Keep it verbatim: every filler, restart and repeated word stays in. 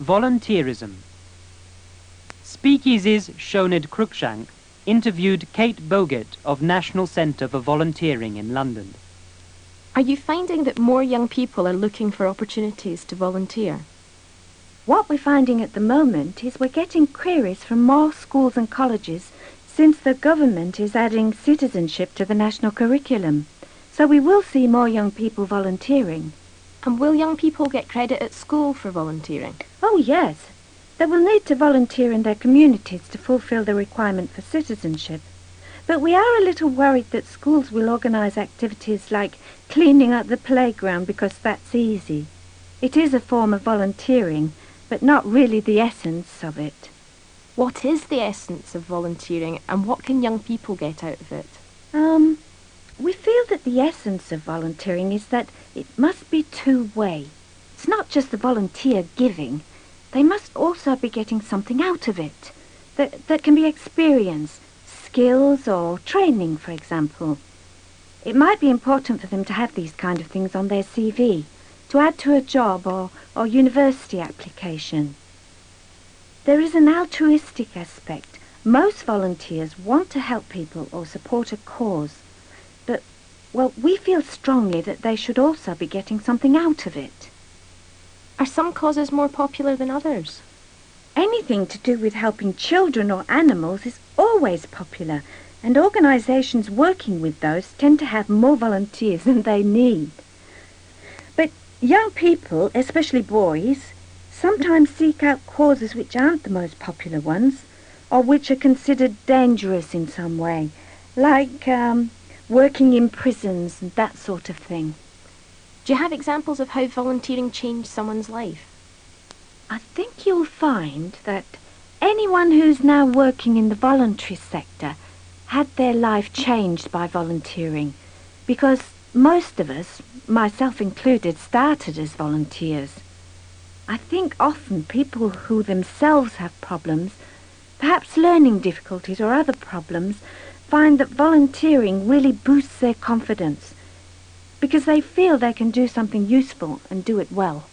Volunteerism. Speakeasies Shoned Cruikshank interviewed Kate Boggett of National Centre for Volunteering in London. Are you finding that more young people are looking for opportunities to volunteer? What we're finding at the moment is we're getting queries from more schools and colleges since the government is adding citizenship to the national curriculum. So we will see more young people volunteering. And will young people get credit at school for volunteering? Oh, yes. They will need to volunteer in their communities to fulfil the requirement for citizenship. But we are a little worried that schools will organise activities like cleaning up the playground because that's easy. It is a form of volunteering, but not really the essence of it. What is the essence of volunteering and what can young people get out of it? Um, we feel that the essence of volunteering is that it must be two-way. It's not just the volunteer giving. They must also be getting something out of it that, that can be experience, skills or training, for example. It might be important for them to have these kind of things on their C V, to add to a job or, or university application. There is an altruistic aspect. Most volunteers want to help people or support a cause, but, well, we feel strongly that they should also be getting something out of it. Are some causes more popular than others? Anything to do with helping children or animals is always popular, and organisations working with those tend to have more volunteers than they need. But young people, especially boys, sometimes seek out causes which aren't the most popular ones, or which are considered dangerous in some way, like um, working in prisons and that sort of thing. Do you have examples of how volunteering changed someone's life? I think you'll find that anyone who's now working in the voluntary sector had their life changed by volunteering, because most of us, myself included, started as volunteers. I think often people who themselves have problems, perhaps learning difficulties or other problems, find that volunteering really boosts their confidence because they feel they can do something useful and do it well.